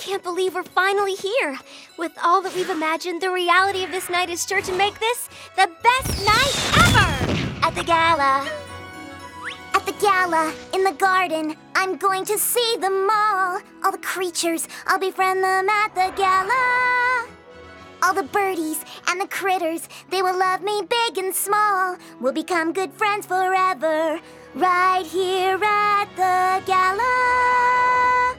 can't believe we're finally here. With all that we've imagined, the reality of this night is sure to make this the best night ever! At the gala. At the gala, in the garden, I'm going to see them all. All the creatures, I'll befriend them at the gala. All the birdies and the critters, they will love me big and small. We'll become good friends forever, right here at the gala.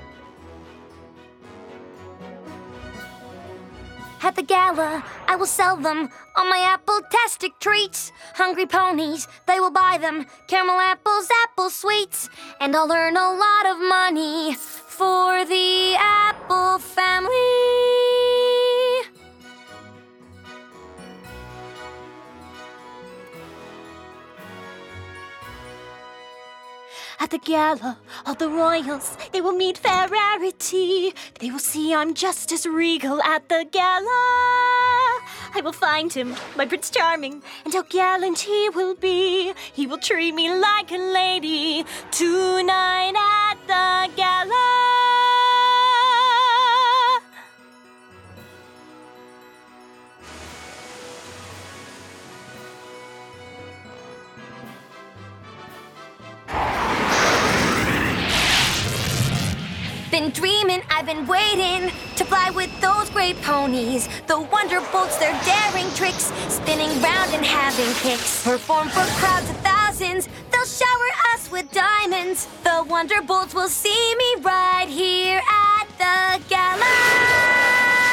At the gala, I will sell them all my apple-tastic treats. Hungry ponies, they will buy them. Caramel apples, apple sweets. And I'll earn a lot of money for the Apple family. At the gala, all the royals, they will meet fair rarity. They will see I'm just as regal at the gala. I will find him, my Prince Charming, and how gallant he will be. He will treat me like a lady tonight at the gala. Been dreaming, I've been waiting to fly with those great ponies. The Wonderbolts, their daring tricks, spinning round and having kicks. Perform for crowds of thousands, they'll shower us with diamonds. The Wonderbolts will see me right here at the gala.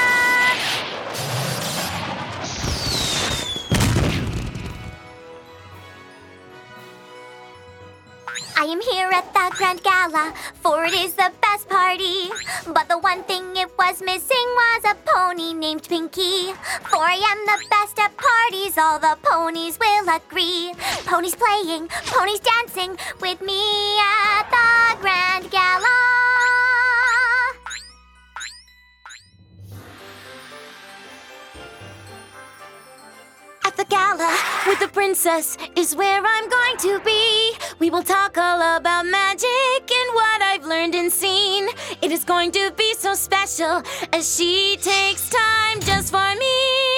I am here at the grand gala, for it is the best party. But the one thing it was missing was a pony named Pinky. For I am the best at parties, all the ponies will agree. Ponies playing, ponies dancing with me at the grand gala. At the gala, with the princess, is where I'm going to be. We will talk all about magic and what I've learned and seen. It is going to be so special as she takes time just for me.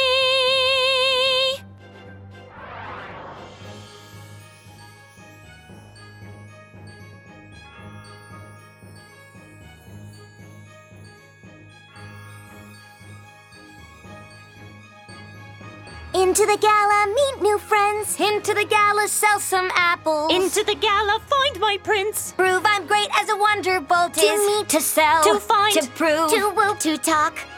Into the gala, meet new friends. Into the gala, sell some apples. Into the gala, find my prince. Prove I'm great as a Wonderbolt To is. meet, to sell, to find, to prove, to whoop, to talk,